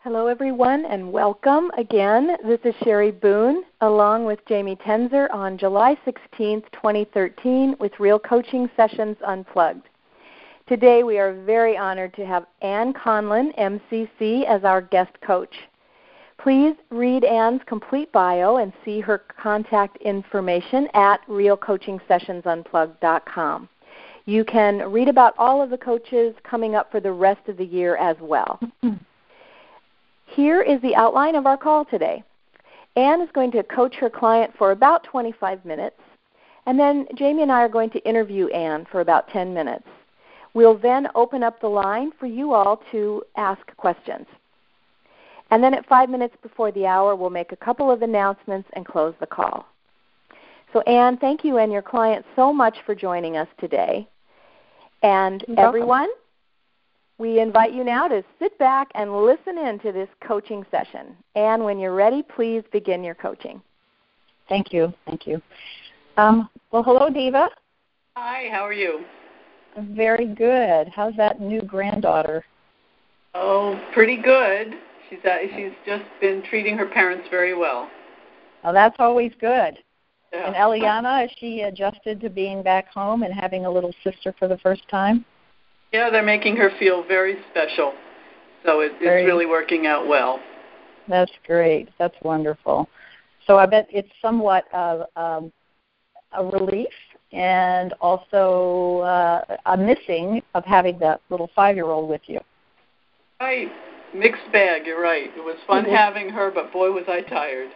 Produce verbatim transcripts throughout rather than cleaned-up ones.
Hello, everyone, and welcome again. This is Sherry Boone, along with Jamie Tenzer on July sixteenth, twenty thirteen, with Real Coaching Sessions Unplugged. Today, we are very honored to have Ann Conlon, M C C, as our guest coach. Please read Ann's complete bio and see her contact information at real coaching sessions unplugged dot com. You can read about all of the coaches coming up for the rest of the year as well. Here is the outline of our call today. Ann is going to coach her client for about twenty-five minutes, and then Jamie and I are going to interview Ann for about ten minutes. We'll then open up the line for you all to ask questions. And then at five minutes before the hour, we'll make a couple of announcements and close the call. So Ann, thank you and your client so much for joining us today. And You're everyone, welcome. We invite you now to sit back and listen in to this coaching session. Ann, when you're ready, please begin your coaching. Thank you. Thank you. Um, well, hello, Diva. Hi, how are you? Very good. How's that new granddaughter? Oh, pretty good. She's uh, she's just been treating her parents very well. Oh, that's always good. Yeah. And Eliana, is she adjusted to being back home and having a little sister for the first time? Yeah, they're making her feel very special. So it, Very, it's really working out well. That's great. That's wonderful. So I bet it's somewhat of um, a relief and also uh, a missing of having that little five-year-old with you. Right. Mixed bag, you're right. It was fun Mm-hmm. having her, but boy, was I tired.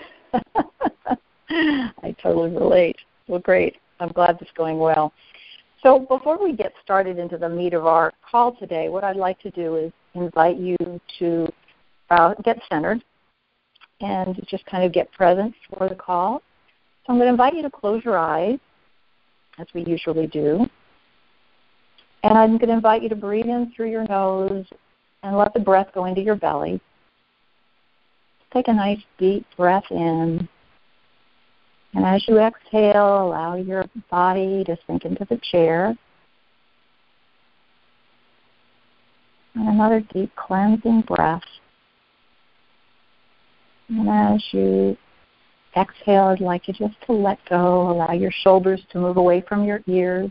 I totally relate. Well, great. I'm glad this is going well. So before we get started into the meat of our call today, what I'd like to do is invite you to uh, get centered and just kind of get present for the call. So I'm going to invite you to close your eyes, as we usually do. And I'm going to invite you to breathe in through your nose and let the breath go into your belly. Take a nice deep breath in. And as you exhale, allow your body to sink into the chair. And another deep cleansing breath. And as you exhale, I'd like you just to let go. Allow your shoulders to move away from your ears.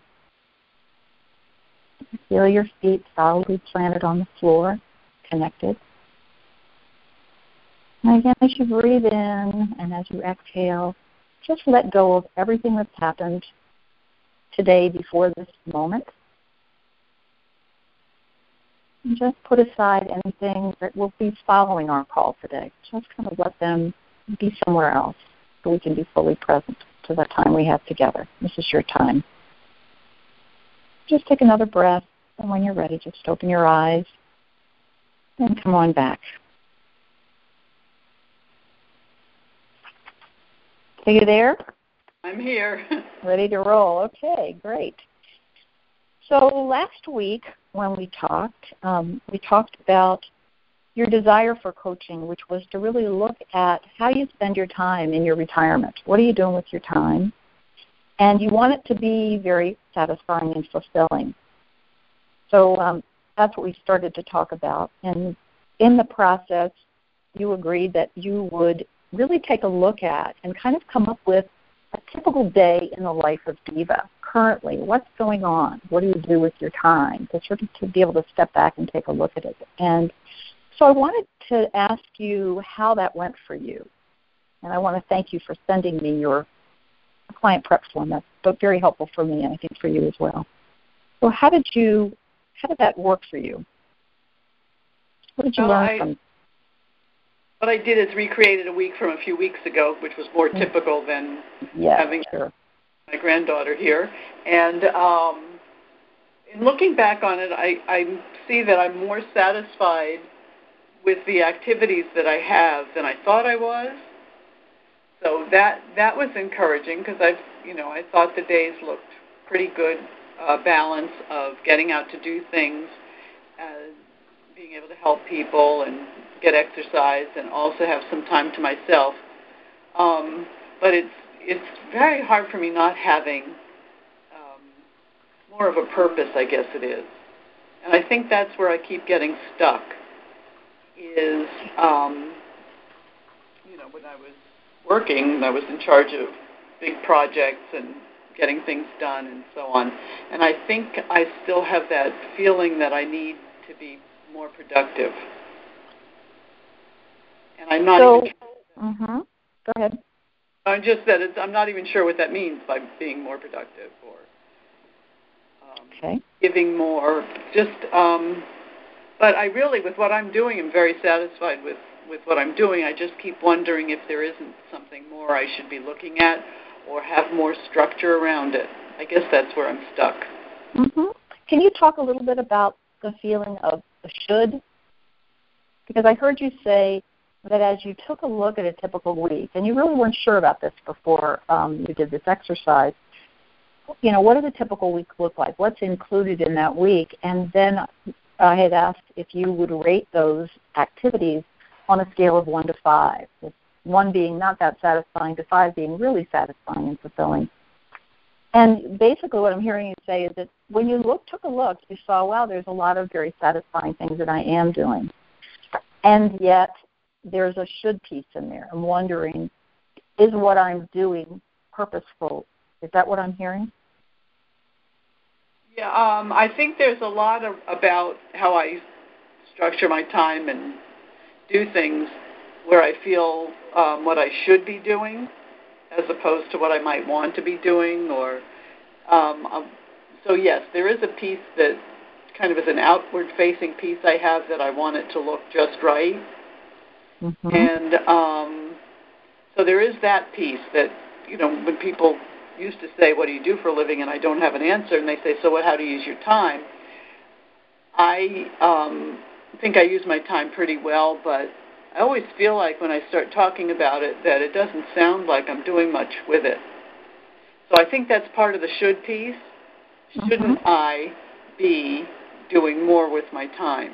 Feel your feet solidly planted on the floor, connected. And again, as you breathe in and as you exhale, just let go of everything that's happened today before this moment. And just put aside anything that will be following our call today. Just kind of let them be somewhere else so we can be fully present to the time we have together. This is your time. Just take another breath, and when you're ready, just open your eyes and come on back. Are you there? I'm here. Ready to roll. Okay, great. So last week when we talked, um, we talked about your desire for coaching, which was to really look at how you spend your time in your retirement. What are you doing with your time? And you want it to be very satisfying and fulfilling. So um, that's what we started to talk about. And in the process, you agreed that you would really take a look at and kind of come up with a typical day in the life of Diva. Currently, what's going on? What do you do with your time? To sort of to be able to step back and take a look at it. And so I wanted to ask you how that went for you. And I want to thank you for sending me your client prep form. That's very helpful for me and I think for you as well. So how did you, how did that work for you? What did you Well, learn I, from? What I did is recreated a week from a few weeks ago, which was more typical than Yes, having sure. my granddaughter here. And um, in looking back on it, I, I see that I'm more satisfied with the activities that I have than I thought I was. So that that was encouraging because I've, you know, I thought the days looked pretty good, uh, balance of getting out to do things, uh, being able to help people and get exercise and also have some time to myself. Um, but it's it's very hard for me not having um, more of a purpose, I guess it is. And I think that's where I keep getting stuck, is, um, you know, when I was working, I was in charge of big projects and getting things done and so on. And I think I still have that feeling that I need to be more productive. And I'm not so, even... Mm-hmm. Go ahead. I'm just that it's, I'm not even sure what that means by being more productive or um, okay. giving more. Just, um, but I really, with what I'm doing, I'm very satisfied with, with what I'm doing. I just keep wondering if there isn't something more I should be looking at or have more structure around it. I guess that's where I'm stuck. Mm-hmm. Can you talk a little bit about the feeling of the should? Because I heard you say that as you took a look at a typical week, and you really weren't sure about this before um, you did this exercise, you know, what does a typical week look like? What's included in that week? And then I had asked if you would rate those activities on a scale of one to five, with one being not that satisfying to five being really satisfying and fulfilling. And basically what I'm hearing you say is that when you look, took a look, you saw, wow, there's a lot of very satisfying things that I am doing. And yet there's a should piece in there. I'm wondering, is what I'm doing purposeful? Is that what I'm hearing? Yeah, um, I think there's a lot of, about how I structure my time and do things where I feel um, what I should be doing as opposed to what I might want to be doing. Or um, um, so, yes, there is a piece that kind of is an outward-facing piece I have that I want it to look just right. Mm-hmm. And um, so there is that piece that, you know, when people used to say, what do you do for a living? And I don't have an answer. And they say, so what, how do you use your time? I um, think I use my time pretty well, but I always feel like when I start talking about it that it doesn't sound like I'm doing much with it. So I think that's part of the should piece. Shouldn't Mm-hmm. I be doing more with my time?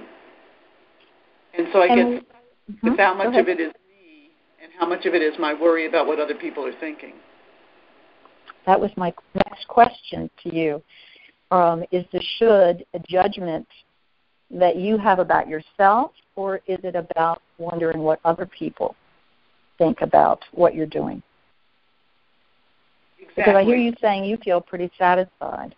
And so I And, guess mm-hmm. if how much of it is me and how much of it is my worry about what other people are thinking. That was my next question to you. Um, is the should a judgment that you have about yourself, or is it about wondering what other people think about what you're doing? Exactly. Because I hear you saying you feel pretty satisfied.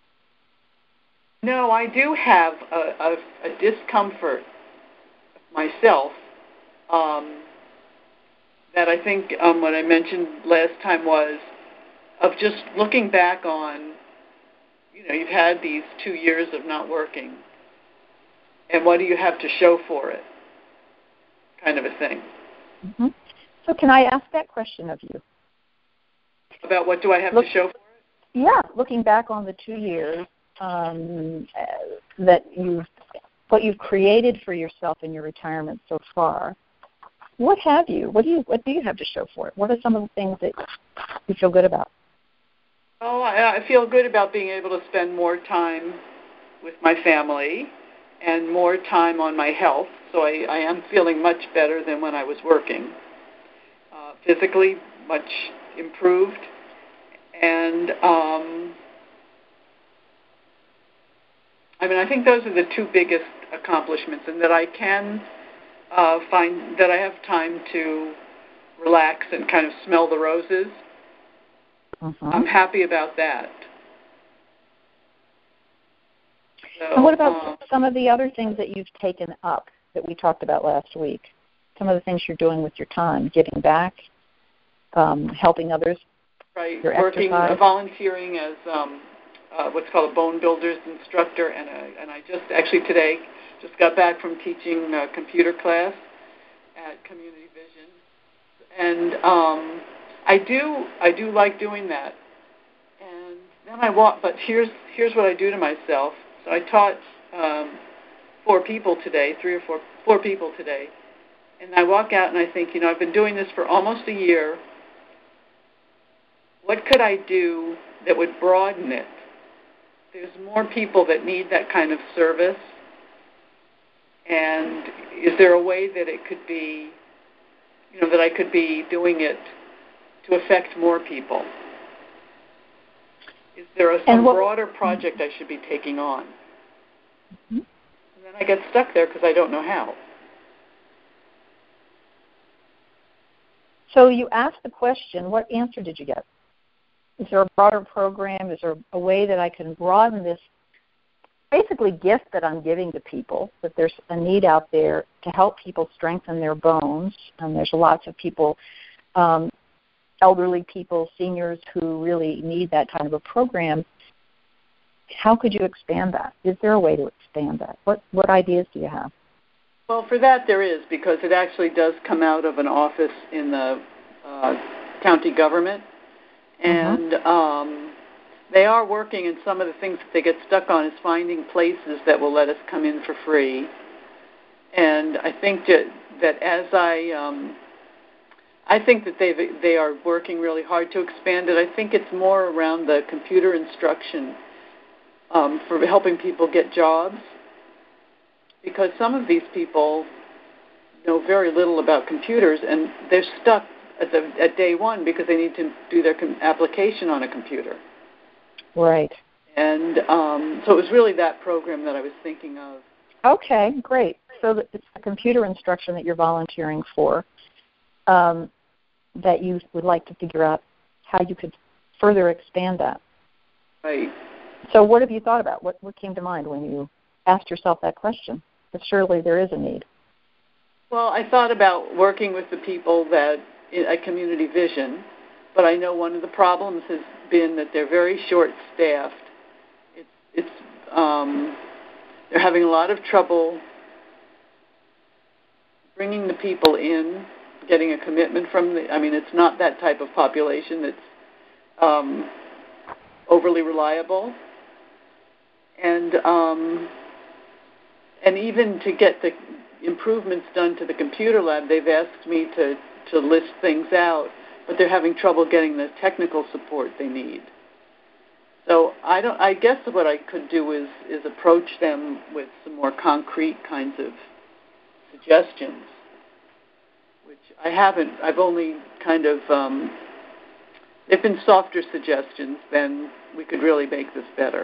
No, I do have a, a, a discomfort myself um, that I think um, what I mentioned last time was of just looking back on, you know, you've had these two years of not working, and what do you have to show for it, kind of a thing. Mm-hmm. So can I ask that question of you? About what do I have Look, to show for it? Yeah, looking back on the two years um, that you've, what you've created for yourself in your retirement so far, what have you? What do you what do you have to show for it? What are some of the things that you feel good about? Oh, I, I feel good about being able to spend more time with my family and more time on my health. So I, I am feeling much better than when I was working. Uh, physically, much improved. And, um, I mean, I think those are the two biggest accomplishments, and that I can uh, find that I have time to relax and kind of smell the roses. Mm-hmm. I'm happy about that. So, and what about um, some of the other things that you've taken up that we talked about last week? Some of the things you're doing with your time, giving back, um, helping others, right, your working, exercise. uh, volunteering as um, uh, what's called a bone builders instructor, and a, and I just actually today just got back from teaching a computer class at Community Vision, and um, I do I do like doing that. And then I walk, but here's here's what I do to myself. So I taught um, four people today, three or four four people today, and I walk out and I think, you know, I've been doing this for almost a year. What could I do that would broaden it? There's more people that need that kind of service, and is there a way that it could be, you know, that I could be doing it to affect more people? Is there a, some what, broader project I should be taking on? Mm-hmm. And then I get stuck there because I don't know how. So you asked the question, what answer did you get? Is there a broader program? Is there a way that I can broaden this basically gift that I'm giving to people, that there's a need out there to help people strengthen their bones? And there's lots of people, um, elderly people, seniors who really need that kind of a program. How could you expand that? Is there a way to expand that? What what ideas do you have? Well, for that there is, because it actually does come out of an office in the uh, county government. And mm-hmm. um, they are working, and some of the things that they get stuck on is finding places that will let us come in for free. And I think that, that as I, um, I think that they they are working really hard to expand it. I think it's more around the computer instruction um, for helping people get jobs, because some of these people know very little about computers, and they're stuck at, the, at day one because they need to do their com- application on a computer. Right. And um, so it was really that program that I was thinking of. Okay, great. So it's the computer instruction that you're volunteering for, um, that you would like to figure out how you could further expand that. Right. So what have you thought about? What, what came to mind when you asked yourself that question? But surely there is a need. Well, I thought about working with the people that at Community Vision, but I know one of the problems has been that they're very short-staffed. It's, it's um, they're having a lot of trouble bringing the people in, getting a commitment from the. I mean, it's not that type of population that's um, overly reliable, and um, and even to get the improvements done to the computer lab, they've asked me to, to list things out, but they're having trouble getting the technical support they need. So I don't. I guess what I could do is is approach them with some more concrete kinds of suggestions, which I haven't. I've only kind of. Um, they've been softer suggestions than we could really make this better.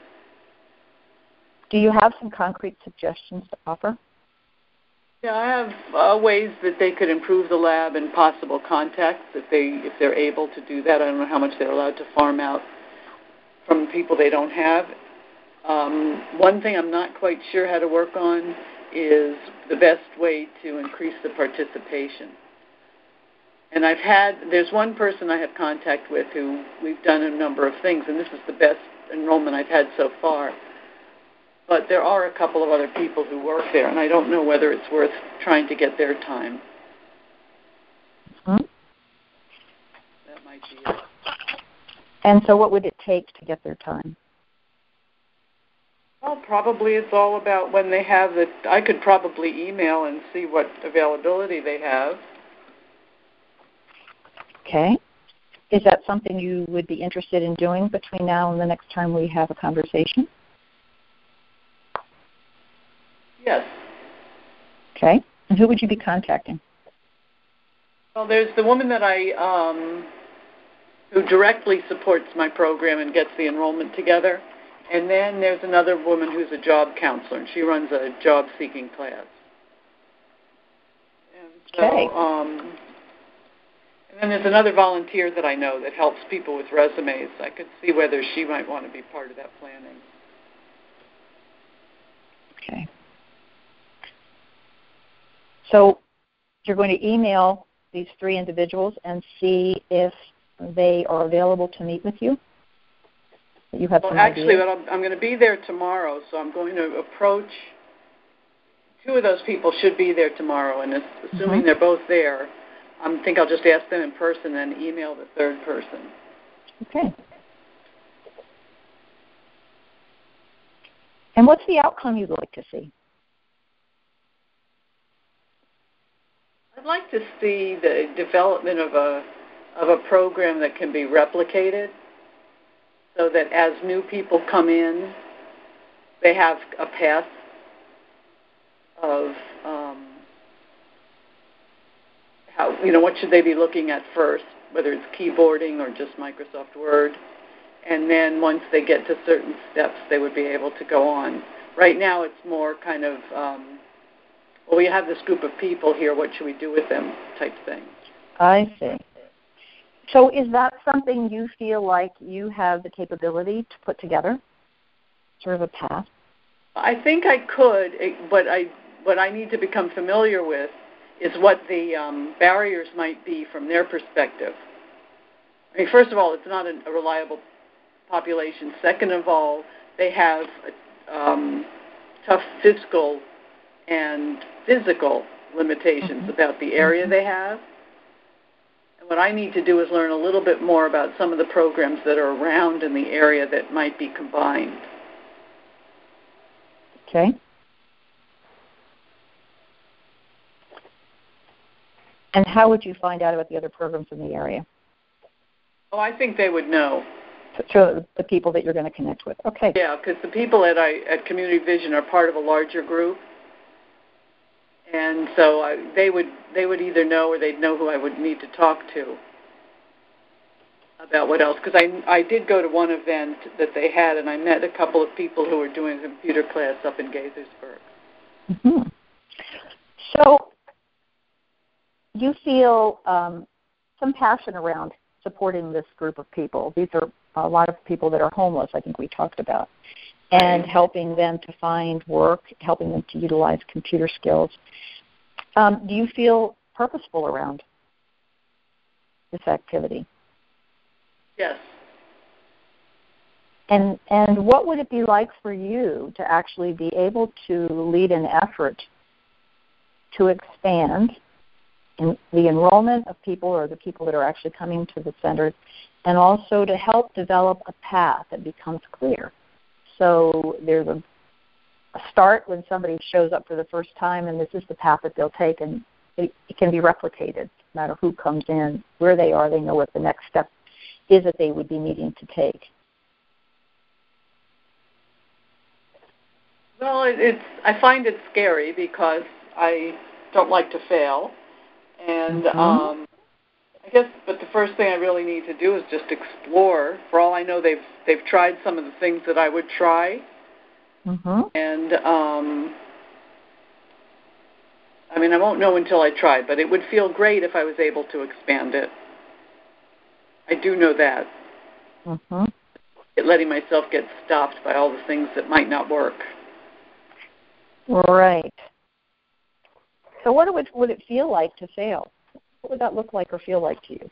Do you have some concrete suggestions to offer? Yeah, I have uh, ways that they could improve the lab and possible contacts if they if they're able to do that. I don't know how much they're allowed to farm out from people they don't have. Um, one thing I'm not quite sure how to work on is the best way to increase the participation. And I've had there's one person I have contact with who we've done a number of things, and this is the best enrollment I've had so far. But there are a couple of other people who work there, and I don't know whether it's worth trying to get their time. Mm-hmm. That might be it. And so what would it take to get their time? Well, probably it's all about when they have it. I could probably email and see what availability they have. Okay. Is that something you would be interested in doing between now and the next time we have a conversation? Yes. Okay. And who would you be contacting? Well, there's the woman that I, um, who directly supports my program and gets the enrollment together. And then there's another woman who's a job counselor, and she runs a job-seeking class. And so, okay. Um, and then there's another volunteer that I know that helps people with resumes. I could see whether she might want to be part of that planning. Okay. So you're going to email these three individuals and see if they are available to meet with you? You have well, some actually, ideas? I'm, I'm going to be there tomorrow, so I'm going to approach two of those people should be there tomorrow, and assuming mm-hmm. they're both there, I think I'll just ask them in person and email the third person. Okay. And what's the outcome you'd like to see? I'd like to see the development of a of a program that can be replicated, so that as new people come in, they have a path of um, how, you know, what should they be looking at first, whether it's keyboarding or just Microsoft Word. And then once they get to certain steps, they would be able to go on. Right now it's more kind of, um, well, we have this group of people here, what should we do with them type thing. I see. So is that something you feel like you have the capability to put together, sort of a path? I think I could, but I what I need to become familiar with is what the um, barriers might be from their perspective. I mean, first of all, it's not a, a reliable population. Second of all, they have um, tough fiscal and physical limitations mm-hmm. about the area mm-hmm. they have. And what I need to do is learn a little bit more about some of the programs that are around in the area that might be combined. Okay. And how would you find out about the other programs in the area? Oh, I think they would know. So the people that you're going to connect with. Okay. Yeah, because the people at I, at Community Vision are part of a larger group, and so I, they would they would either know or they'd know who I would need to talk to about what else. Because I I did go to one event that they had, and I met a couple of people who were doing a computer class up in Gaithersburg. Mm-hmm. So you feel um, some passion around supporting this group of people. These are a lot of people that are homeless, I think we talked about, and right. helping them to find work, helping them to utilize computer skills. Um, do you feel purposeful around this activity? Yes. And and what would it be like for you to actually be able to lead an effort to expand in the enrollment of people or the people that are actually coming to the center, and also to help develop a path that becomes clear? So there's a, a start when somebody shows up for the first time, and this is the path that they'll take, and it, it can be replicated no matter who comes in, where they are. They know what the next step is that they would be needing to take. Well, it, it's I find it scary because I don't like to fail. And mm-hmm. um, I guess, but the first thing I really need to do is just explore. For all I know, they've they've tried some of the things that I would try, mm-hmm. and um, I mean, I won't know until I try. But it would feel great if I was able to expand it. I do know that. Mm-hmm. Letting myself get stopped by all the things that might not work. Right. So what would, would it feel like to fail? What would that look like or feel like to you?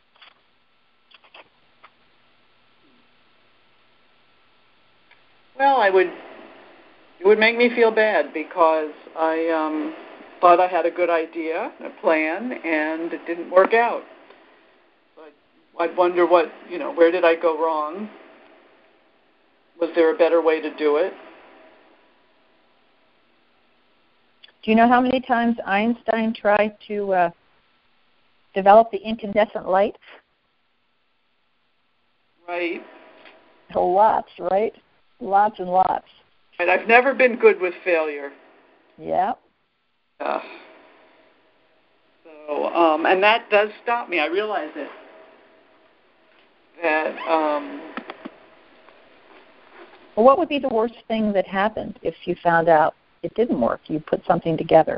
Well, I would. It would make me feel bad because I um, thought I had a good idea, a plan, and it didn't work out. So I'd, I'd wonder what, you know, where did I go wrong? Was there a better way to do it? Do you know how many times Einstein tried to uh, develop the incandescent light? Right. Lots, right? Lots and lots. And I've never been good with failure. Yeah. Uh, so, um, and that does stop me. I realize it. That. Um, well, what would be the worst thing that happened if you found out it didn't work? You put something together.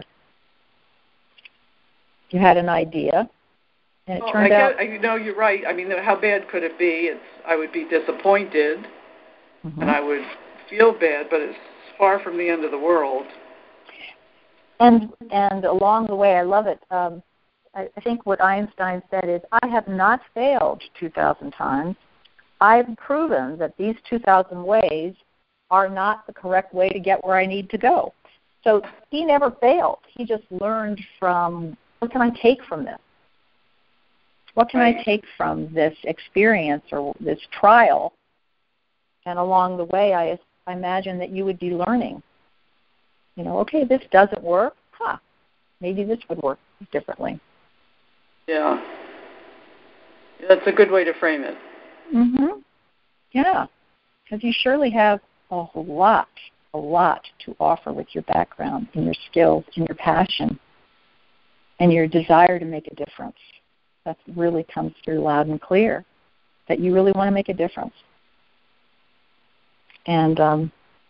You had an idea, and it well, turned I out. Guess, you know, you're right. I mean, how bad could it be? It's. I would be disappointed, mm-hmm. and I would feel bad, but it's far from the end of the world. And and along the way, I love it. Um, I, I think what Einstein said is, I have not failed two thousand times. I've proven that these two thousand ways are not the correct way to get where I need to go. So he never failed. He just learned from, what can I take from this? What can right. I take from this experience or this trial? And along the way, I, I imagine that you would be learning. You know, okay, this doesn't work. Huh, maybe this would work differently. Yeah. That's a good way to frame it. Mm-hmm. Yeah, because you surely have a lot, a lot to offer with your background and your skills and your passion and your desire to make a difference. That really comes through loud and clear, that you really want to make a difference. And um,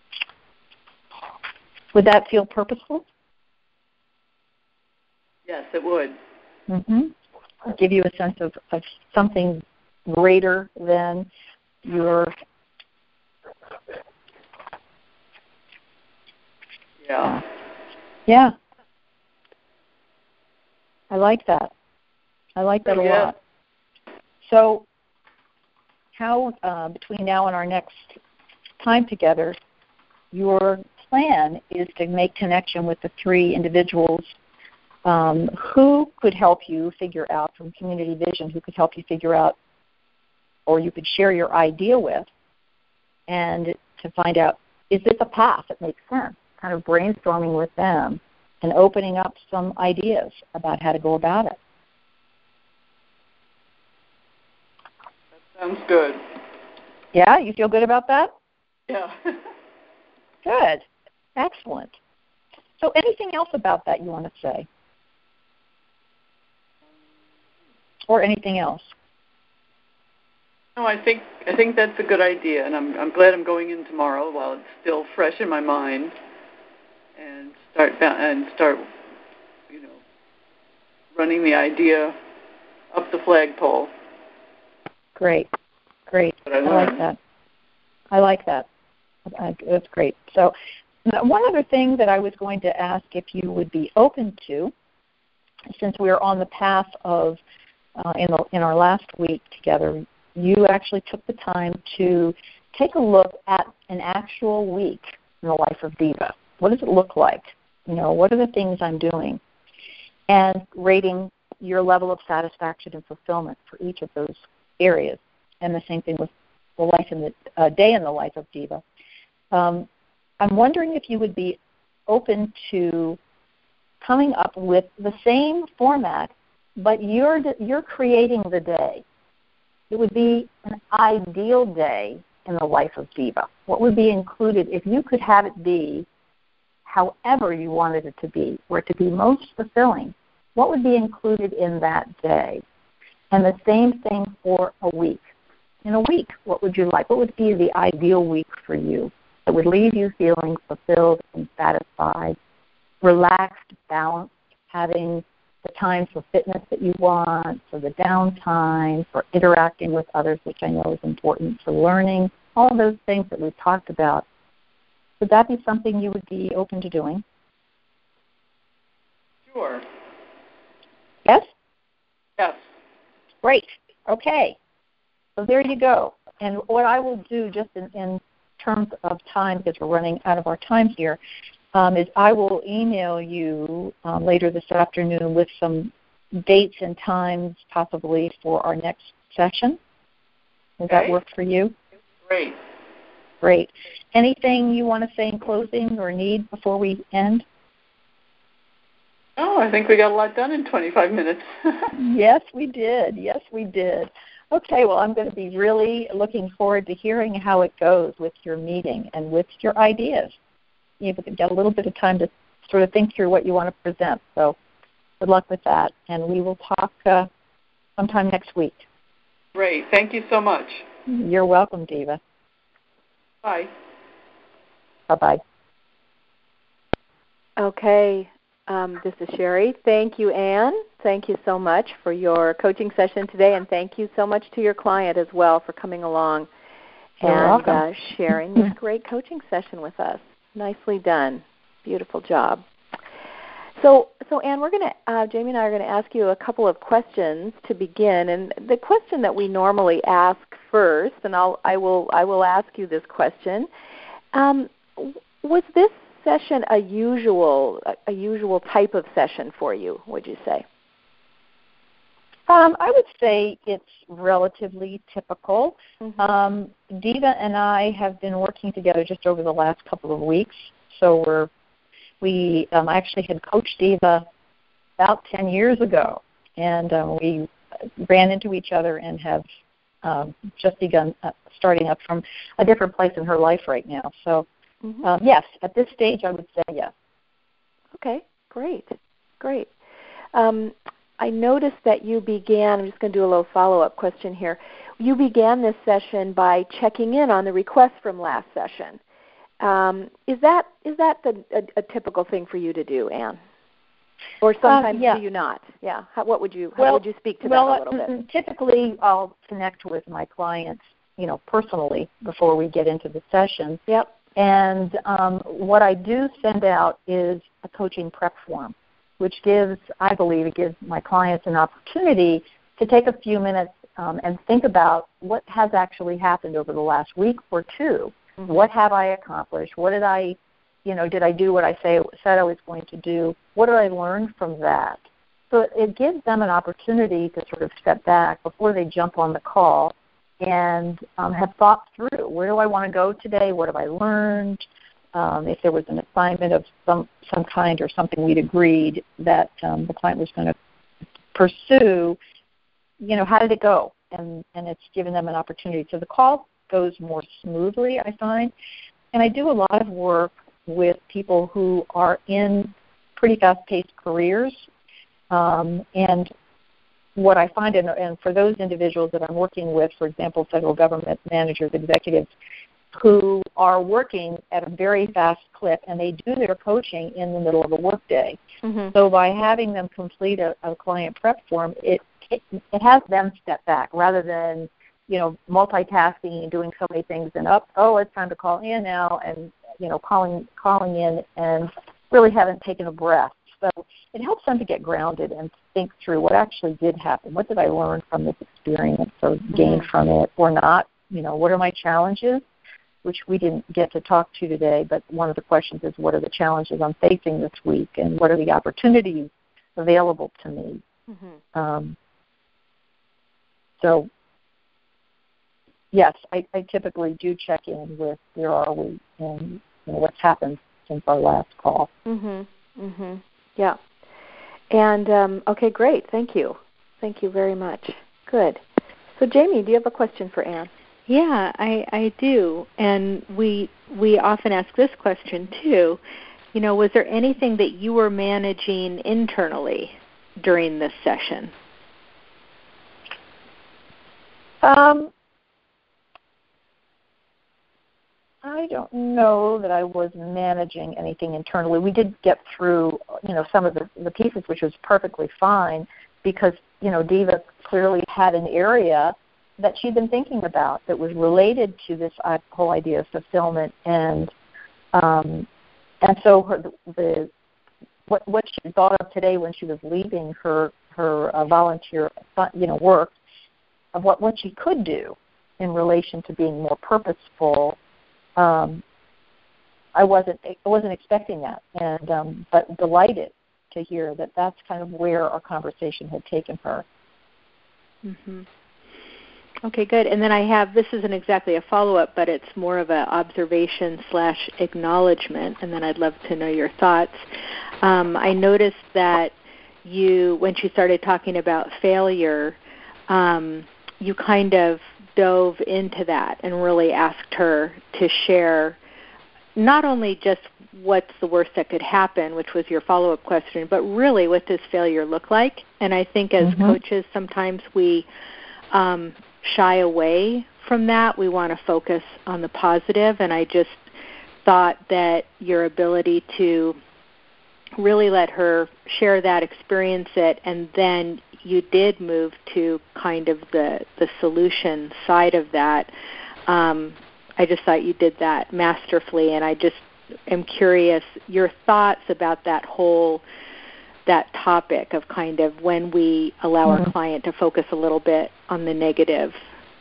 would that feel purposeful? Yes, it would. Mm-hmm. give you a sense of, of something greater than your. Yeah. Yeah. I like that. I like that a yeah. lot. So how, uh, between now and our next time together, your plan is to make connection with the three individuals um, who could help you figure out, from Community Vision, who could help you figure out, or you could share your idea with, and to find out, is this a path that makes sense? Kind of brainstorming with them and opening up some ideas about how to go about it. That sounds good. Yeah, you feel good about that? Yeah. Good. Excellent. So anything else about that you want to say? Or anything else? No, I think I think that's a good idea, and I'm I'm glad I'm going in tomorrow while it's still fresh in my mind, and start and start, you know, running the idea up the flagpole. Great, great. I, I like that. I like that. That's great. So, one other thing that I was going to ask if you would be open to, since we are on the path of uh, in the, in our last week together, you actually took the time to take a look at an actual week in the life of Diva. What does it look like? You know, what are the things I'm doing? And rating your level of satisfaction and fulfillment for each of those areas. And the same thing with the life in the uh, day in the life of Diva. Um, I'm wondering if you would be open to coming up with the same format, but you're you're creating the day. It would be an ideal day in the life of Diva. What would be included if you could have it be however you wanted it to be, or to be most fulfilling? What would be included in that day? And the same thing for a week. In a week, what would you like? What would be the ideal week for you that would leave you feeling fulfilled and satisfied, relaxed, balanced, having the time for fitness that you want, for the downtime, for interacting with others, which I know is important, for learning, all those things that we've talked about. Would that be something you would be open to doing? Sure. Yes? Yes. Great. Okay. So there you go. And what I will do, just in, in terms of time, because we're running out of our time here, um, is I will email you um, later this afternoon with some dates and times possibly for our next session. Does Okay. that work for you? Great. Great. Anything you want to say in closing or need before we end? Oh, I think we got a lot done in twenty-five minutes. Yes, we did. Yes, we did. Okay, well, I'm going to be really looking forward to hearing how it goes with your meeting and with your ideas. You've got a little bit of time to sort of think through what you want to present. So good luck with that, and we will talk uh, sometime next week. Great. Thank you so much. You're welcome, Diva. Bye. Bye-bye. Okay. Um, this is Sherry. Thank you, Anne. Thank you so much for your coaching session today, and thank you so much to your client as well for coming along You're and welcome. uh, sharing this great coaching session with us. Nicely done. Beautiful job. So, so Anne, we're going to, uh, Jamie and I are going to ask you a couple of questions to begin. And the question that we normally ask first, and I'll, I will, I will ask you this question: um, was this session a usual, a usual type of session for you? Would you say? Um, I would say it's relatively typical. Mm-hmm. Um, Diva and I have been working together just over the last couple of weeks. So we're we um, actually had coached Diva about ten years ago, and um, we ran into each other and have um, just begun uh, starting up from a different place in her life right now. So Mm-hmm. um, yes, at this stage, I would say yes. Okay, great, great. Um, I noticed that you began, I'm just going to do a little follow-up question here. You began this session by checking in on the requests from last session. Um, is that is that the, a, a typical thing for you to do, Anne? Or sometimes uh, yeah. do you not? Yeah. How, what would you? How well, would you speak to well, that a little bit? Typically, I'll connect with my clients, you know, personally before we get into the session. Yep. And um, what I do send out is a coaching prep form, which gives, I believe, it gives my clients an opportunity to take a few minutes um, and think about what has actually happened over the last week or two. Mm-hmm. What have I accomplished? What did I, you know, did I do what I say, said I was going to do? What did I learn from that? So it gives them an opportunity to sort of step back before they jump on the call and um, have thought through, where do I want to go today? What have I learned? Um, if there was an assignment of some, some kind or something we'd agreed that um, the client was going to pursue, you know, how did it go? And, and it's given them an opportunity. So the call goes more smoothly, I find. And I do a lot of work with people who are in pretty fast-paced careers. Um, and what I find, and, and for those individuals that I'm working with, for example, federal government managers, executives, who are working at a very fast clip, and they do their coaching in the middle of a workday. Mm-hmm. So by having them complete a, a client prep form, it, it it has them step back rather than, you know, multitasking and doing so many things and up, oh, it's time to call in now, and, you know, calling calling in and really haven't taken a breath. So it helps them to get grounded and think through what actually did happen. What did I learn from this experience or gain mm-hmm. from it or not? You know, what are my challenges, which we didn't get to talk to today, but one of the questions is what are the challenges I'm facing this week and what are the opportunities available to me? Mm-hmm. Um, so, yes, I, I typically do check in with where are we and, you know, what's happened since our last call. Mm-hmm. Mm-hmm. Yeah. And, um, okay, great. Thank you. Thank you very much. Good. So, Jamie, do you have a question for Anne? Yeah, I, I do. And we we often ask this question, too. You know, was there anything that you were managing internally during this session? Um, I don't know that I was managing anything internally. We did get through, you know, some of the, the pieces, which was perfectly fine because, you know, Diva clearly had an area that she'd been thinking about that was related to this whole idea of fulfillment, and um, and so her, the, the what what she thought of today when she was leaving her her uh, volunteer, you know, work of what what she could do in relation to being more purposeful. Um, I wasn't I wasn't expecting that, and um, but delighted to hear that that's kind of where our conversation had taken her. Mm-hmm. Okay, good. And then I have, this isn't exactly a follow-up, but it's more of an observation slash acknowledgement, and then I'd love to know your thoughts. Um, I noticed that you, when she started talking about failure, um, you kind of dove into that and really asked her to share not only just what's the worst that could happen, which was your follow-up question, but really what does failure look like? And I think as mm-hmm. coaches, sometimes we um, shy away from that. We want to focus on the positive, and I just thought that your ability to really let her share that, experience it, and then you did move to kind of the, the solution side of that. Um, I just thought you did that masterfully, and I just am curious your thoughts about that whole, that topic of kind of when we allow mm-hmm. our client to focus a little bit on the negative.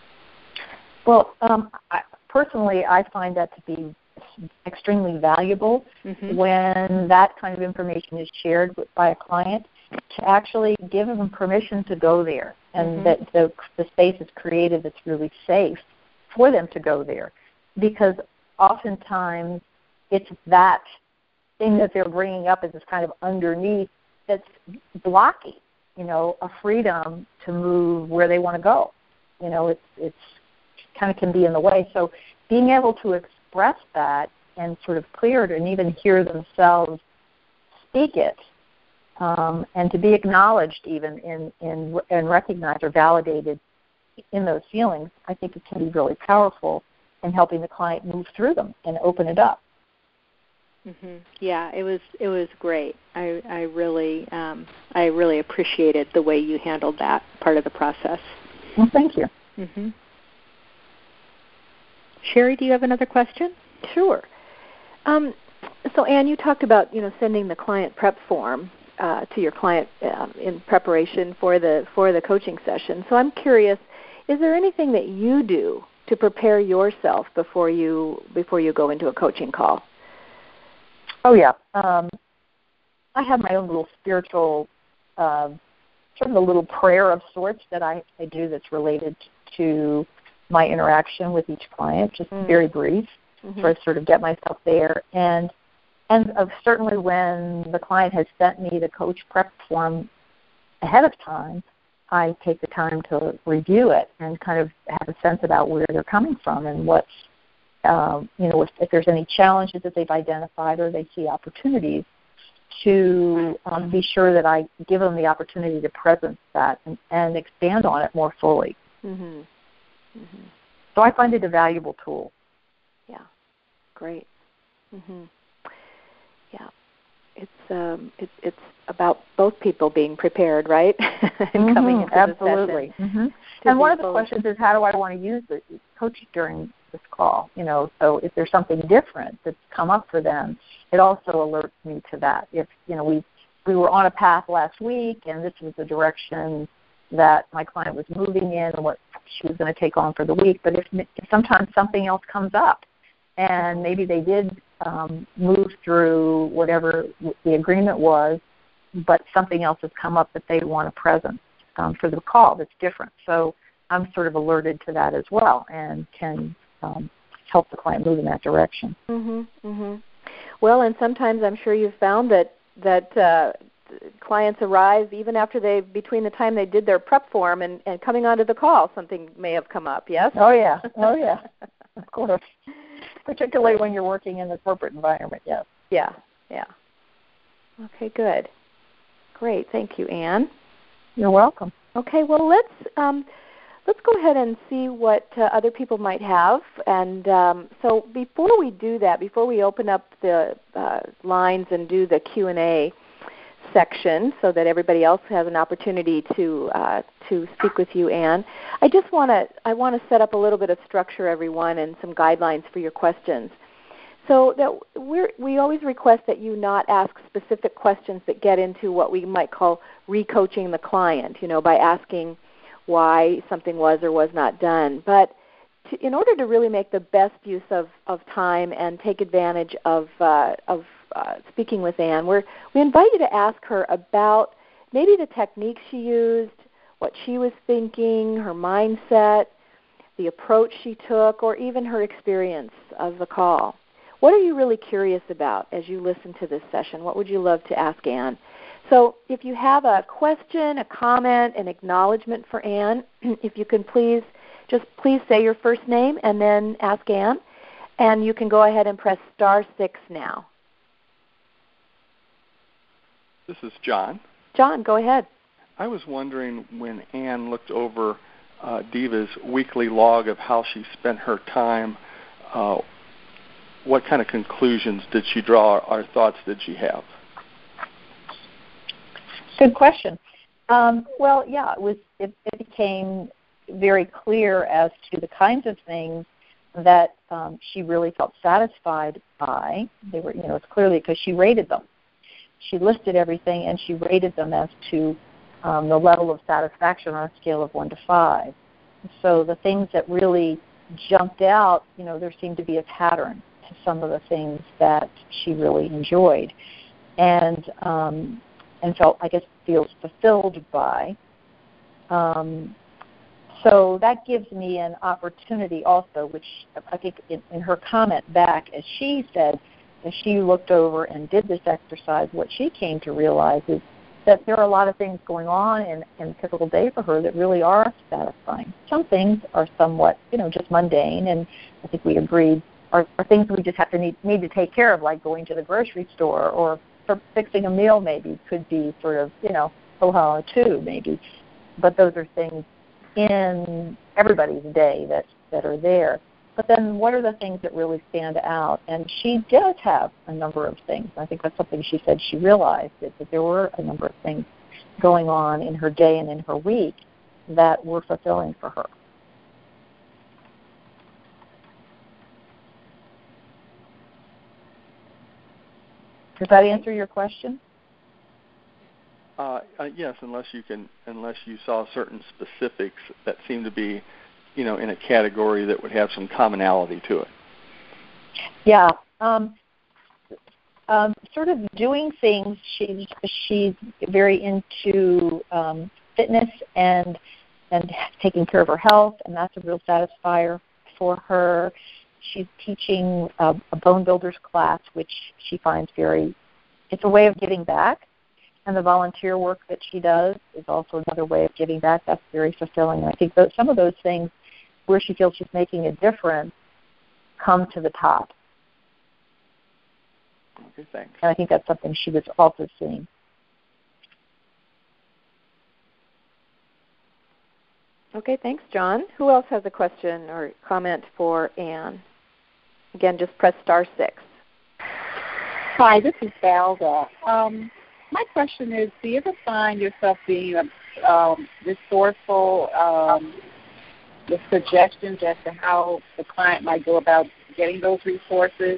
Well, um, I, personally, I find that to be extremely valuable mm-hmm. when that kind of information is shared with, by a client, to actually give them permission to go there, and mm-hmm. that the, the space is created that's really safe for them to go there. Because oftentimes it's that thing that they're bringing up as this kind of underneath that's blocking, you know, a freedom to move where they want to go. You know, it's it's kind of can be in the way. So being able to express that and sort of clear it and even hear themselves speak it, um, and to be acknowledged even in, in and recognized or validated in those feelings, I think it can be really powerful in helping the client move through them and open it up. Mm-hmm. Yeah, it was it was great. I I really um, I really appreciated the way you handled that part of the process. Well, thank you. Mm-hmm. Sherry, do you have another question? Sure. Um, so, Anne, you talked about you know sending the client prep form uh, to your client uh, in preparation for the for the coaching session. So, I'm curious: is there anything that you do to prepare yourself before you before you go into a coaching call? Oh, yeah. Um, I have my own little spiritual, uh, sort of a little prayer of sorts that I, I do that's related to my interaction with each client, just mm. very brief, mm-hmm. so I sort of get myself there. And and uh, certainly when the client has sent me the coach prep form ahead of time, I take the time to review it and kind of have a sense about where they're coming from and what's, Um, you know, if, if there's any challenges that they've identified or they see opportunities, to um, be sure that I give them the opportunity to present that and, and expand on it more fully. Mm-hmm. Mm-hmm. So I find it a valuable tool. Yeah, great. Mm-hmm. Yeah, it's um, it, it's about both people being prepared, right? and mm-hmm. coming into Absolutely. the session. Mm-hmm. And one of the fully. questions is, how do I want to use the coaching during this call? You know, so if there's something different that's come up for them, it also alerts me to that. If, you know, we we were on a path last week and this was the direction that my client was moving in and what she was going to take on for the week, but if, if sometimes something else comes up and maybe they did um, move through whatever the agreement was, but something else has come up that they want to present um, for the call that's different. So I'm sort of alerted to that as well and can um, help the client move in that direction. Mm-hmm, mm-hmm. Well, and sometimes I'm sure you've found that that uh, clients arrive even after they, between the time they did their prep form and, and coming onto the call, something may have come up, yes? Oh, yeah. Oh, yeah. Of course. Particularly when you're working in the corporate environment, yes. Yeah, yeah. Okay, good. Great. Thank you, Anne. You're welcome. Okay, well, let's um, let's go ahead and see what uh, other people might have. And um, so before we do that, before we open up the uh, lines and do the Q and A section so that everybody else has an opportunity to uh, to speak with you, Anne, I just want to I want to set up a little bit of structure, everyone, and some guidelines for your questions. So that we're, we always request that you not ask specific questions that get into what we might call recoaching the client, you know, by asking why something was or was not done. But to, in order to really make the best use of, of time and take advantage of, uh, of uh, speaking with Anne, we're, we invite you to ask her about maybe the techniques she used, what she was thinking, her mindset, the approach she took, or even her experience of the call. What are you really curious about as you listen to this session? What would you love to ask Anne? So if you have a question, a comment, an acknowledgement for Anne, if you can please, just please say your first name and then ask Anne. And you can go ahead and press star six now. This is John. John, go ahead. I was wondering, when Anne looked over uh, Diva's weekly log of how she spent her time, uh, what kind of conclusions did she draw, or thoughts did she have? Good question. Um, well, yeah, it was. It, it became very clear as to the kinds of things that um, she really felt satisfied by. They were, you know, it's clearly because she rated them. She listed everything and she rated them as to um, the level of satisfaction on a scale of one to five. So the things that really jumped out, you know, there seemed to be a pattern to some of the things that she really enjoyed, and um, and felt, I guess, feels fulfilled by. Um, so that gives me an opportunity also, which I think in, in her comment back, as she said, as she looked over and did this exercise, what she came to realize is that there are a lot of things going on in, in a typical day for her that really are satisfying. Some things are somewhat, you know, just mundane, and I think we agreed are, are things we just have to need, need to take care of, like going to the grocery store or for fixing a meal maybe could be sort of, you know, ho-ha too maybe. But those are things in everybody's day that, that are there. but then what are the things that really stand out? And she does have a number of things. I think that's something she said she realized, that, that there were a number of things going on in her day and in her week that were fulfilling for her. Does that answer your question? Uh, uh, yes, unless you can, unless you saw certain specifics that seem to be, you know, in a category that would have some commonality to it. Yeah, um, um, sort of doing things. She's she's very into um, fitness and and taking care of her health, and that's a real satisfier for her. She's teaching a, a bone builders class, which she finds very. It's a way of giving back. And the volunteer work that she does is also another way of giving back. That's very fulfilling. And I think those, some of those things where she feels she's making a difference come to the top. Okay, thanks. And I think that's something she was also seeing. Okay, thanks, John. Who else has a question or comment for Anne? Again, just press star six. Hi, this is Valda. Um, My question is, do you ever find yourself being um, resourceful um, with suggestions as to how the client might go about getting those resources?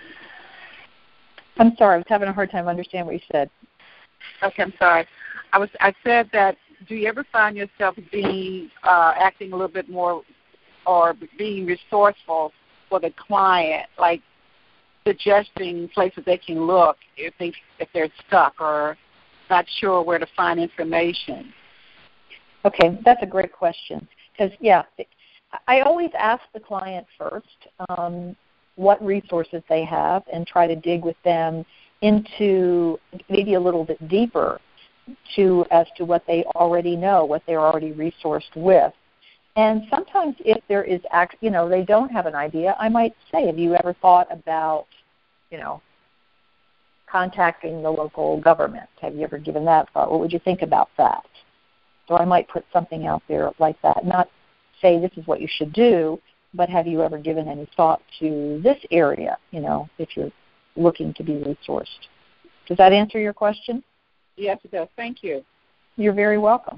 I'm sorry, I was having a hard time understanding what you said. Okay, I'm sorry. I was. I said that, do you ever find yourself being, uh, acting a little bit more or being resourceful for the client, like suggesting places they can look if they if they're stuck or not sure where to find information? Okay, that's a great question. Because, yeah, I always ask the client first um, what resources they have and try to dig with them into maybe a little bit deeper to as to what they already know, what they're already resourced with. And sometimes if there is, act, you know, they don't have an idea, I might say, have you ever thought about, you know, contacting the local government? Have you ever given that thought? What would you think about that? So I might put something out there like that, not say this is what you should do, but have you ever given any thought to this area, you know, if you're looking to be resourced? Does that answer your question? Yes, it does. Thank you. You're very welcome.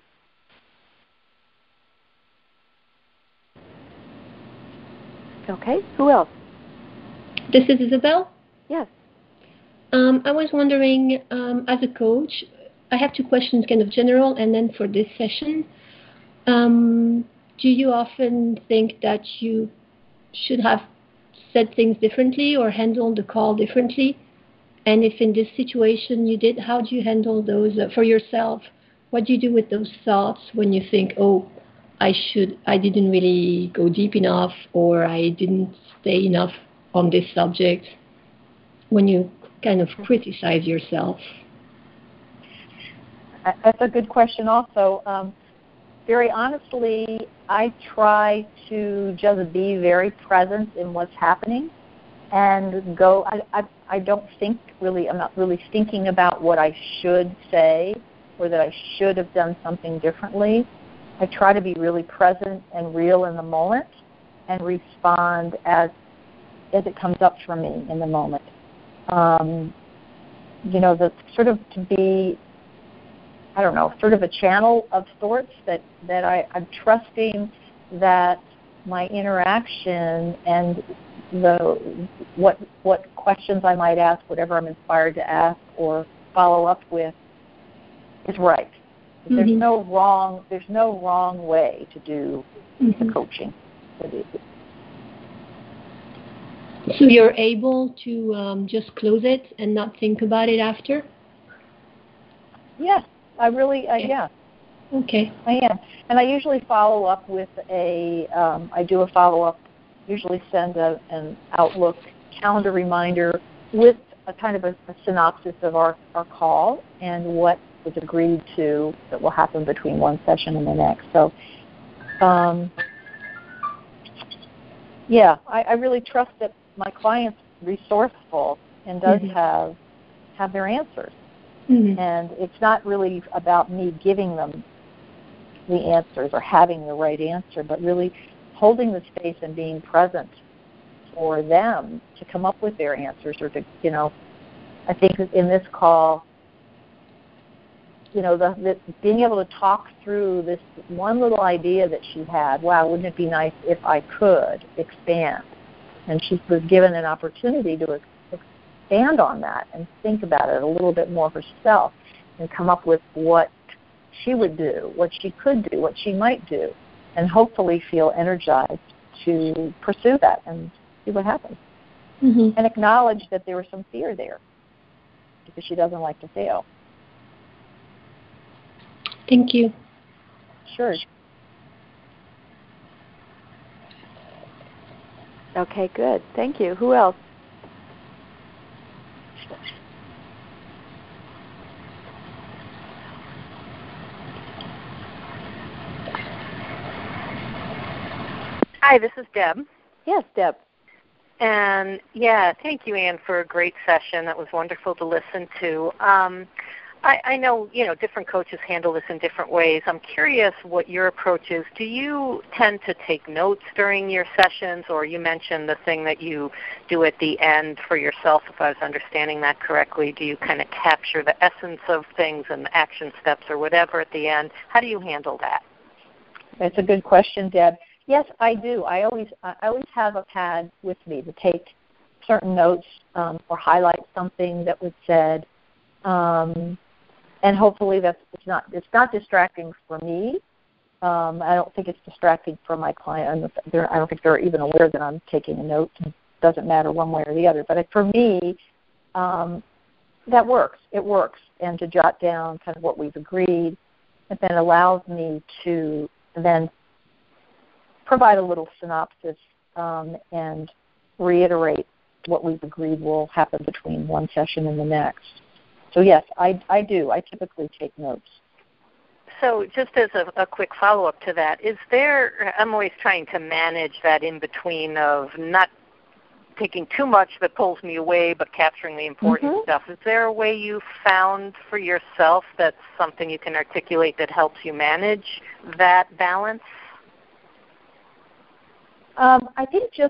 Okay, who else? This is Isabel. Yes. Um, I was wondering, um, as a coach, I have two questions, kind of general, and then for this session. Um, do you often think that you should have said things differently or handled the call differently? And if in this situation you did, how do you handle those uh, for yourself? What do you do with those thoughts when you think, oh, I should, I didn't really go deep enough, or I didn't stay enough on this subject? When you kind of criticize yourself. That's a good question also. Um, very honestly, I try to just be very present in what's happening and go, I, I, I don't think really, I'm not really thinking about what I should say or that I should have done something differently. I try to be really present and real in the moment and respond as as it comes up for me in the moment. Um, you know, the sort of to be, I don't know, sort of a channel of sorts that, that I, I'm trusting that my interaction and the what what questions I might ask, whatever I'm inspired to ask or follow up with, is right. Mm-hmm. There's no wrong. There's no wrong way to do mm-hmm. the coaching. So you're able to um, just close it and not think about it after? Yes, I really, uh, okay. yeah. Okay. I am. And I usually follow up with a, um, I do a follow-up, usually send a, an Outlook calendar reminder with a kind of a, a synopsis of our, our call and what was agreed to that will happen between one session and the next. So, um, yeah, I, I really trust that my client's resourceful and does mm-hmm. have have their answers. Mm-hmm. And it's not really about me giving them the answers or having the right answer, but really holding the space and being present for them to come up with their answers or to, you know, I think in this call, you know, the, the being able to talk through this one little idea that she had, wow, wouldn't it be nice if I could expand? And she was given an opportunity to expand on that and think about it a little bit more herself and come up with what she would do, what she could do, what she might do, and hopefully feel energized to pursue that and see what happens. Mm-hmm. And acknowledge that there was some fear there because she doesn't like to fail. Thank you. Sure. Okay, good. Thank you. Who else? Hi, this is Deb. Yes, Deb. And, yeah, thank you, Anne, for a great session. That was wonderful to listen to. Um, I, I know, you know, different coaches handle this in different ways. I'm curious what your approach is. Do you tend to take notes during your sessions, or you mentioned the thing that you do at the end for yourself, if I was understanding that correctly? Do you kind of capture the essence of things and the action steps or whatever at the end? How do you handle that? That's a good question, Deb. Yes, I do. I always I always have a pad with me to take certain notes um, or highlight something that was said, um, and hopefully that's it's not it's not distracting for me. Um, I don't think it's distracting for my client. They're, I don't think they're even aware that I'm taking a note. It doesn't matter one way or the other. But for me, um, that works. It works, and to jot down kind of what we've agreed, it then allows me to then provide a little synopsis um, and reiterate what we've agreed will happen between one session and the next. So yes, I, I do. I typically take notes. So just as a, a quick follow-up to that, is there, I'm always trying to manage that in-between of not taking too much that pulls me away but capturing the important mm-hmm. stuff. Is there a way you found for yourself that's something you can articulate that helps you manage that balance? Um, I think just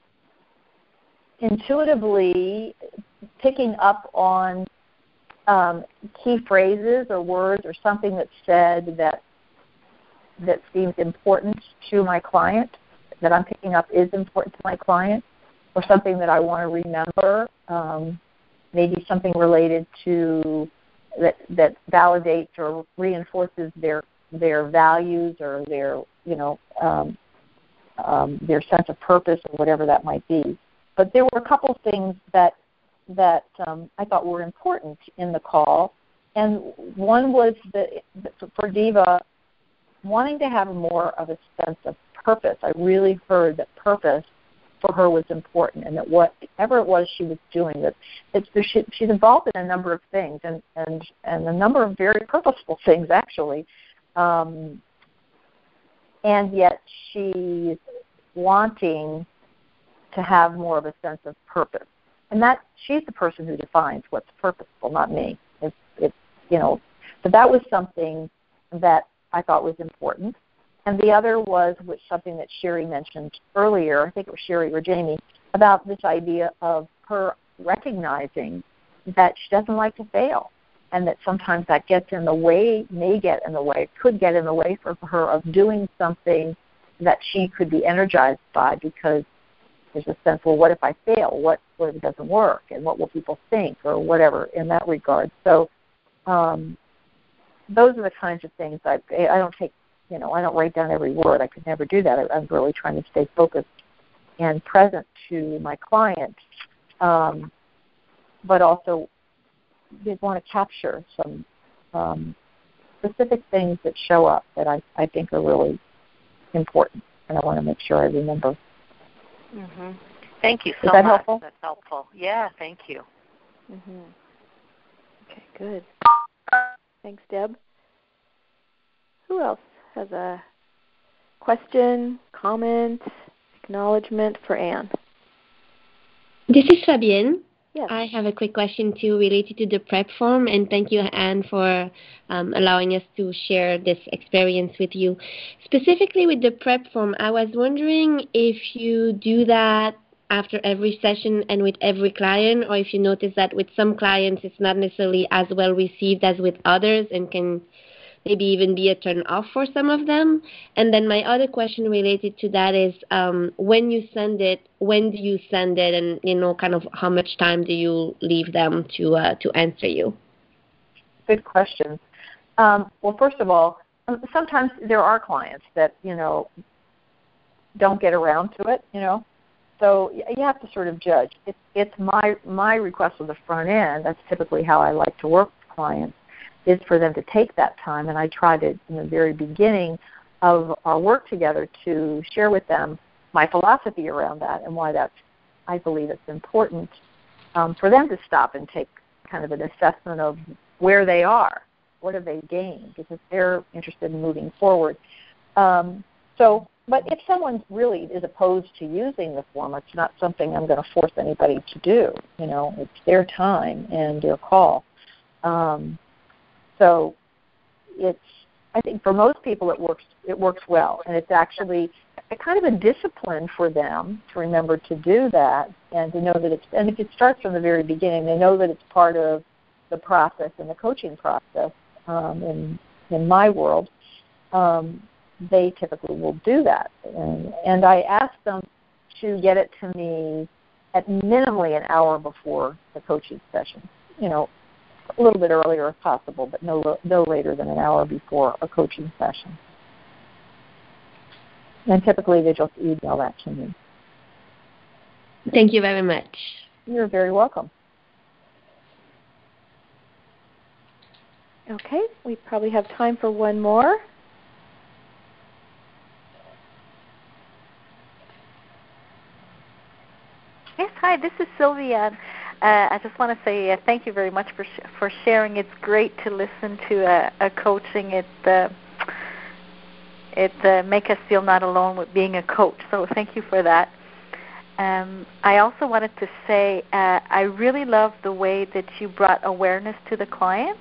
intuitively picking up on um, key phrases or words or something that's said that that seems important to my client, that I'm picking up is important to my client, or something that I want to remember, um, maybe something related to that that validates or reinforces their their values or their you know. Um, Um, their sense of purpose or whatever that might be. But there were a couple of things that that um, I thought were important in the call, and one was the, for Diva wanting to have more of a sense of purpose. I really heard that purpose for her was important, and that whatever it was she was doing, that it's, she, she's involved in a number of things, and, and, and a number of very purposeful things actually. Um, And yet she's wanting to have more of a sense of purpose. And that she's the person who defines what's purposeful, not me. It's, it's you know, so that was something that I thought was important. And the other was which something that Sherry mentioned earlier, I think it was Sherry or Jamie, about this idea of her recognizing that she doesn't like to fail. And that sometimes that gets in the way, may get in the way, could get in the way for her of doing something that she could be energized by, because there's a sense, well, what if I fail? What, what if it doesn't work? And what will people think, or whatever in that regard? So um, those are the kinds of things I, I don't take, you know, I don't write down every word. I could never do that. I, I'm really trying to stay focused and present to my client, um, but also they want to capture some um, specific things that show up that I, I think are really important, and I want to make sure I remember. Mm-hmm. Thank you so Is that much. Helpful? That's helpful. Yeah, thank you. Mm-hmm. Okay, good. Thanks, Deb. Who else has a question, comment, acknowledgement for Anne? This is Fabienne. Yes. I have a quick question too related to the prep form, and thank you, Anne, for um, allowing us to share this experience with you. Specifically with the prep form, I was wondering if you do that after every session and with every client, or if you notice that with some clients it's not necessarily as well received as with others and can maybe even be a turn off for some of them. And then my other question related to that is um, when you send it, when do you send it, and you know, kind of how much time do you leave them to uh, to answer you? Good questions. Um, well, first of all, sometimes there are clients that, you know, don't get around to it, you know. So you have to sort of judge. It's, it's my my request on the front end. That's typically how I like to work with clients, is for them to take that time. And I try to, in the very beginning of our work together, to share with them my philosophy around that and why that's, I believe it's important um, for them to stop and take kind of an assessment of where they are, what have they gained, because they're interested in moving forward. Um, so, but if someone really is opposed to using the form, it's not something I'm going to force anybody to do. You know, it's their time and their call. Um, so, it's, I think for most people it works. It works well, and it's actually a kind of a discipline for them to remember to do that and to know that it's. And if it starts from the very beginning, they know that it's part of the process and the coaching process. Um, in in my world, um, they typically will do that, and, and I ask them to get it to me at minimally an hour before the coaching session. You know, a little bit earlier if possible, but no no later than an hour before a coaching session. And typically they just email that to me. Thank you very much. You're very welcome. Okay, we probably have time for one more. Yes, hi, this is Sylvia. Uh, I just want to say uh, thank you very much for sh- for sharing. It's great to listen to a, a coaching. It uh, it uh, make us feel not alone with being a coach. So thank you for that. Um, I also wanted to say uh, I really love the way that you brought awareness to the client.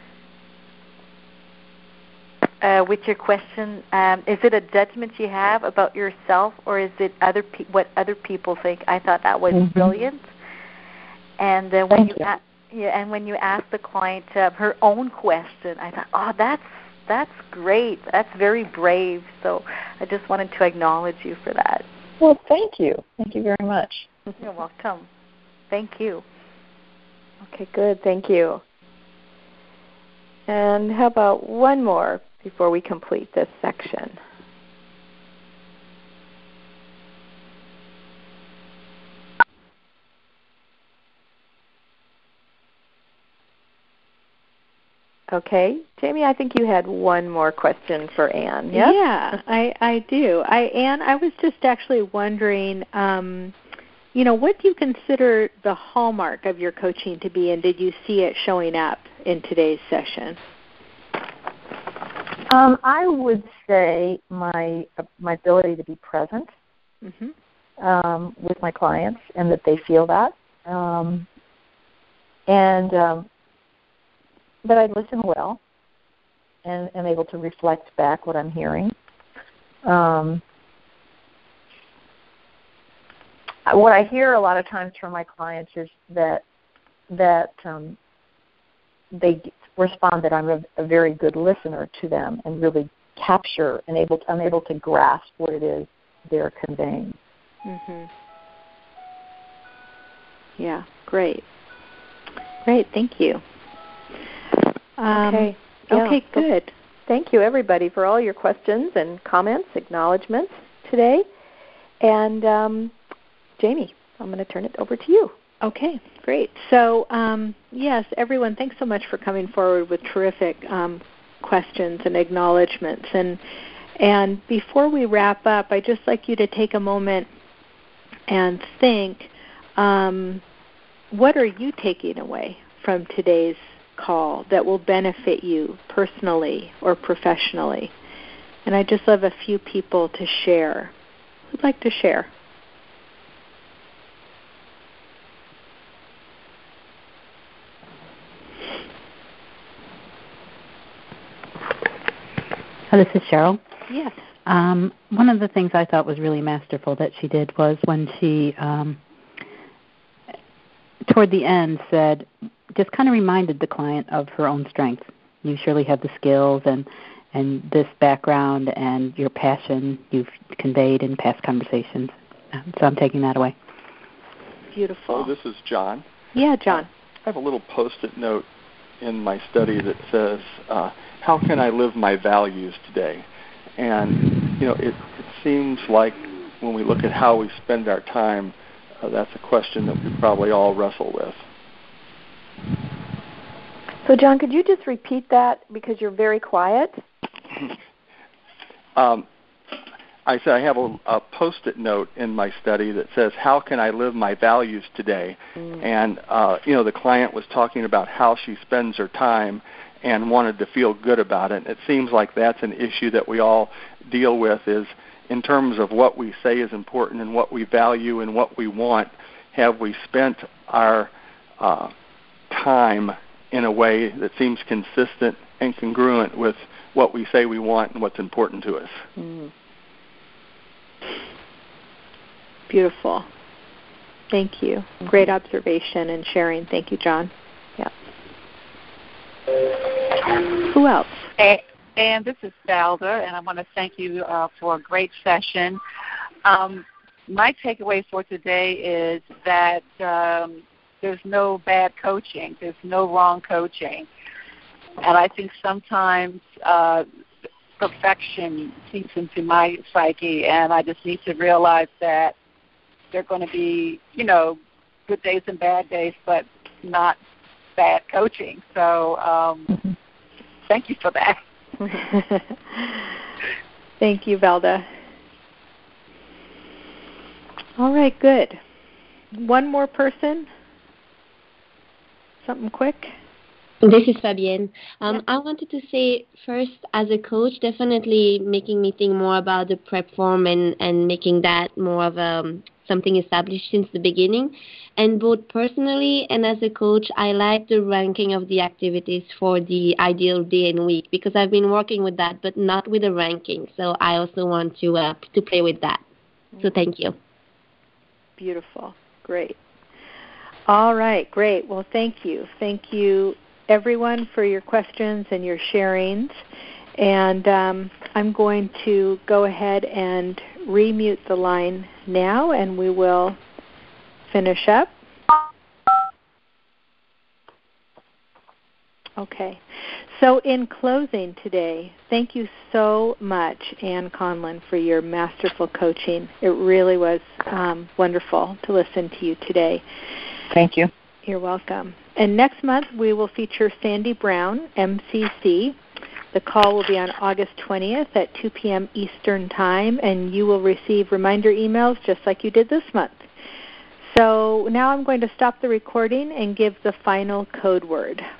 Uh, with your question, um, is it a judgment you have about yourself, or is it other pe- what other people think? I thought that was mm-hmm. brilliant. And uh, when Thank you, you. A- yeah, and when you asked the client uh, her own question, I thought, oh, that's that's great. That's very brave. So I just wanted to acknowledge you for that. Well, thank you. Thank you very much. You're welcome. Thank you. Okay, good. Thank you. And how about one more before we complete this section? Okay, Jamie, I think you had one more question for Anne. Yes? Yeah, I, I do. I Anne, I was just actually wondering, um, you know, what do you consider the hallmark of your coaching to be, and did you see it showing up in today's session? Um, I would say my uh, my ability to be present Mm-hmm. um, with my clients, and that they feel that, um, and um, that I listen well and am able to reflect back what I'm hearing. Um, what I hear a lot of times from my clients is that that um, they respond that I'm a, a very good listener to them and really capture and able to, I'm able to grasp what it is they're conveying. Mm-hmm. Yeah, great. Great, thank you. Um, okay. Yeah. Okay, good. Thank you, everybody, for all your questions and comments, acknowledgments today. And um, Jamie, I'm going to turn it over to you. Okay, great. So, um, yes, everyone, thanks so much for coming forward with terrific um, questions and acknowledgments. And and before we wrap up, I'd just like you to take a moment and think, um, what are you taking away from today's call that will benefit you personally or professionally? And I'd just love a few people to share. Who'd like to share? Oh, this is Cheryl. Yes. Um, one of the things I thought was really masterful that she did was when she, um, toward the end, said, just kind of reminded the client of her own strength. You surely have the skills and, and this background and your passion you've conveyed in past conversations. So I'm taking that away. Beautiful. So this is John. Yeah, John. I have a little Post-it note in my study that says, uh, how can I live my values today? And, you know, it, it seems like when we look at how we spend our time, uh, that's a question that we probably all wrestle with. So, John, could you just repeat that because you're very quiet? um, I said I have a, a Post-it note in my study that says, how can I live my values today? Mm. And, uh, you know, the client was talking about how she spends her time and wanted to feel good about it. It seems like that's an issue that we all deal with, is in terms of what we say is important and what we value and what we want, have we spent our uh, time in a way that seems consistent and congruent with what we say we want and what's important to us? Mm. Beautiful. Thank you. Mm-hmm. Great observation and sharing. Thank you, John. Yeah. Who else? And, and this is Valda, and I want to thank you uh, for a great session. Um, my takeaway for today is that um, there's no bad coaching. There's no wrong coaching. And I think sometimes uh, perfection seeps into my psyche, and I just need to realize that there are going to be, you know, good days and bad days, but not bad coaching. So um, mm-hmm. Thank you for that. Thank you, Valda. All right, good. One more person? Something quick? This is Fabienne. Um, yeah. I wanted to say first, as a coach, definitely making me think more about the prep form and, and making that more of a, something established since the beginning. And both personally and as a coach, I like the ranking of the activities for the ideal day and week, because I've been working with that, but not with a ranking. So I also want to uh, to play with that. So thank you. Beautiful. Great. All right. Great. Well, thank you. Thank you, everyone, for your questions and your sharings. And um, I'm going to go ahead and remute the line now, and we will finish up. Okay. So in closing today, thank you so much, Ann Conlon, for your masterful coaching. It really was um, wonderful to listen to you today. Thank you. You're welcome. And next month we will feature Sandy Brown, M C C. The call will be on August twentieth at two p.m. Eastern Time, and you will receive reminder emails just like you did this month. So now I'm going to stop the recording and give the final code word.